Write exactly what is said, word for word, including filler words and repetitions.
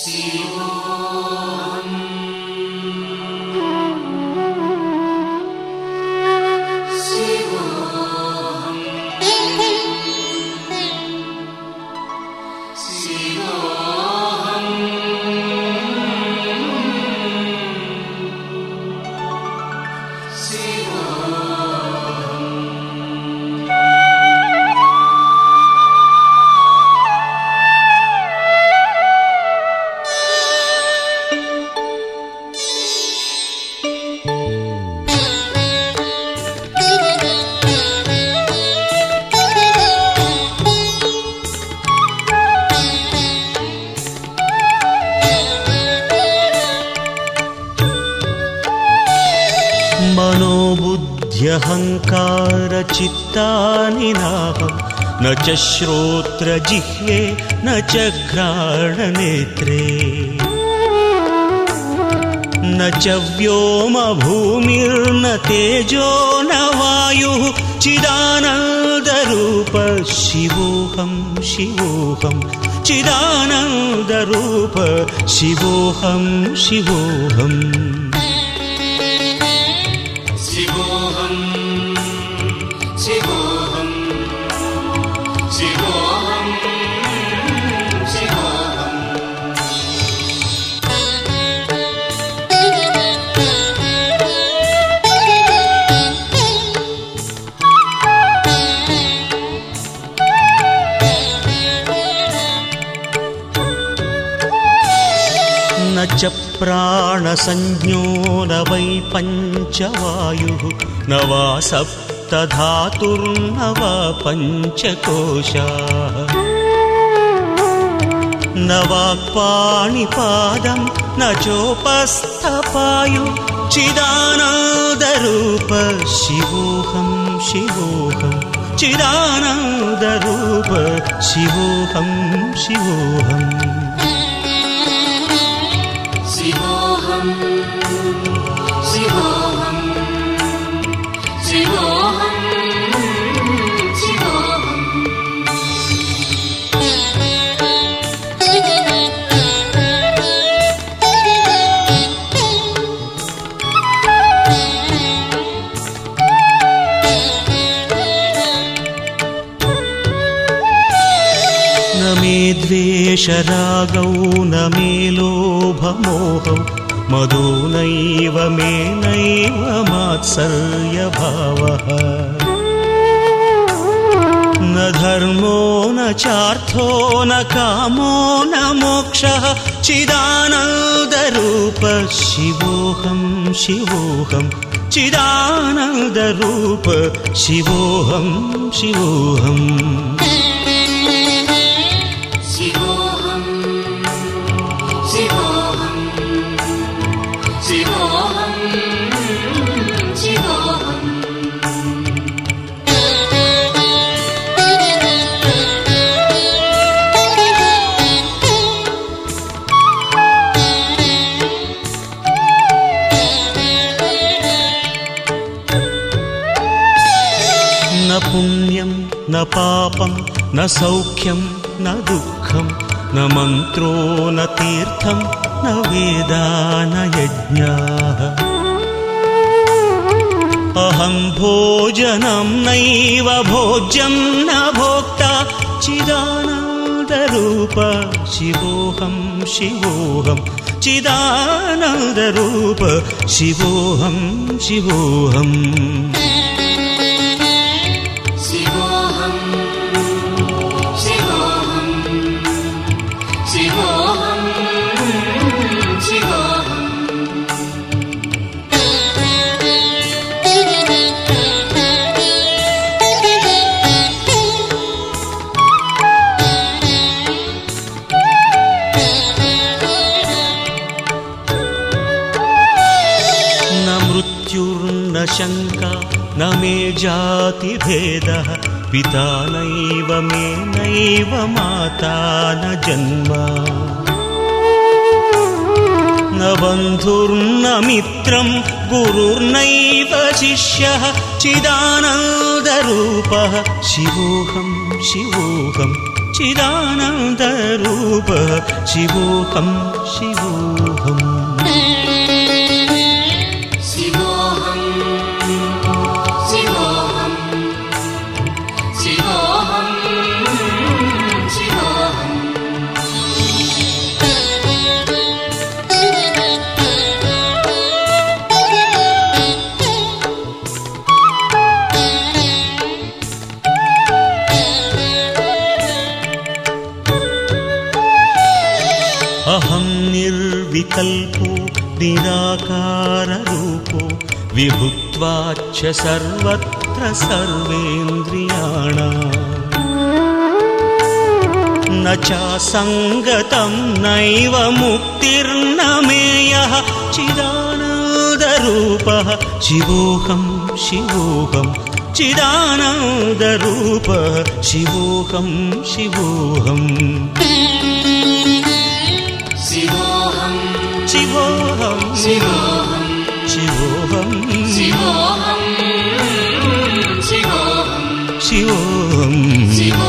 मनोबुद्ध्यहङ्कारचित्तानि नाहं न च श्रोत्रजिह्वे न च घ्राणनेत्रे न च व्योमभूमिर्न तेजो न वायुः चिदानन्दरूप शिवोऽहं शिवोऽहं चिदानन्दरूप शिवोऽहं शिवोऽहम् शिवोऽहं शिवोऽहं शिवोऽहं शिवोऽहम् न च प्राणसंज्ञो न वै पञ्चवायुः न वा सप्तधातुर्न वा पञ्चकोशाः न वाक्पाणिपादं न चोपस्थपायुः चिदानन्दरूप शिवोऽहं शिवोऽहं चिदानन्दरूप शिवोऽहं शिवोऽहम् शिवोऽहं शिवोऽहं शिवोऽहं शिवोऽहम् न मे द्वेषरागौ न मे लोभमोहौ मदो नैव मे नैव मात्सर्यभावः न धर्मो न चार्थो न कामो न मोक्षः चिदानन्दरूप शिवोऽहं शिवोऽहं चिदानन्दरूप शिवोऽहं शिवोऽहम् शिवोऽहं शिवोऽहं शिवोऽहं शिवोऽहम् न पुण्यं न पापं न सौख्यं न दुःखं न मन्त्रो न तीर्थं न वेदा न यज्ञाः अहं भोजनं नैव भोज्यं न भोक्ता चिदानन्दरूप शिवोऽहं शिवोऽहं चिदानन्दरूप शिवोऽहं शिवोऽहम् शिवोऽहं शिवोऽहं शिवोऽहं शिवोऽहम् न मृत्युर्न शङ्का न मे जातिभेदः पिता नैव मे नैव माता न जन्म न बन्धुर्न मित्रं गुरुर्नैव शिष्यः चिदानन्दरूपः शिवोऽहं शिवोऽहं चिदानन्दरूपः शिवोऽहं शिवोऽहम् शिवोऽहं शिवोऽहं शिवोऽहं शिवोऽहम् अहं निर्विकल्पो निराकाररूपो विभुत्वाच्च सर्वत्र सर्वेन्द्रियाणाम् न चासङ्गतं नैव मुक्तिर्न मेयः चिदानन्दरूपः शिवोऽहं शिवोऽहं चिदानन्दरूपः शिवोऽहं शिवोऽहम् शिवोऽहं शिवोऽहं शिवोऽहं शिवोऽहं शिवोऽहं शिवोऽहं शिवोऽहं शिवोऽहं